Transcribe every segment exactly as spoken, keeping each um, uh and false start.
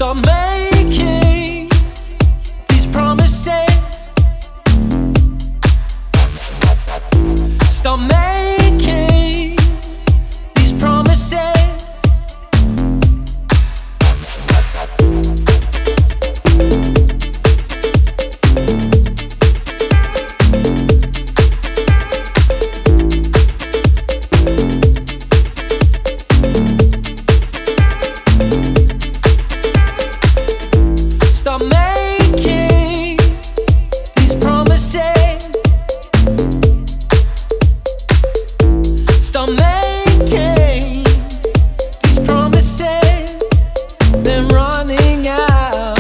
Stop making these promises. Stop making these promises. Stop making these promises. Stop making these promises. Then running out.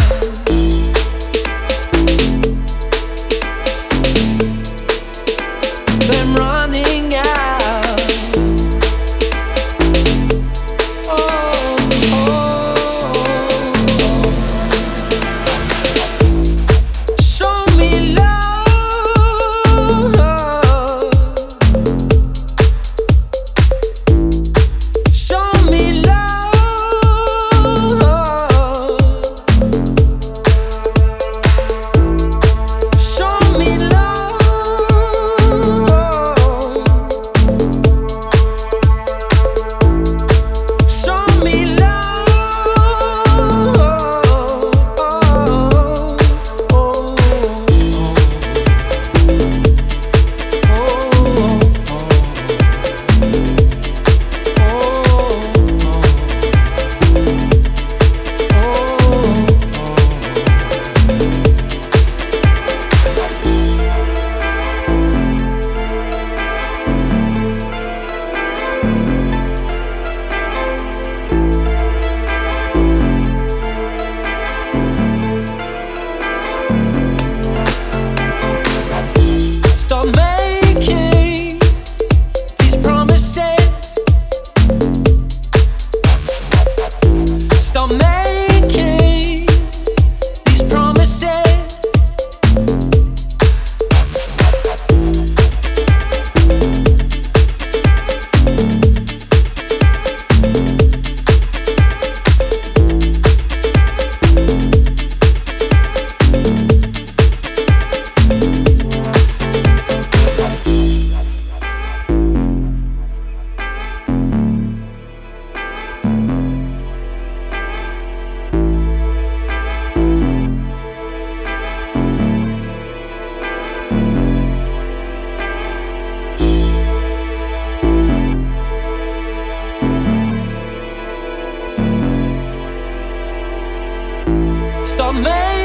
Then running out. Oh, oh. Show me love. Show me love. Show me love. Show me Stop making these promises. Stop making these promises. Stop making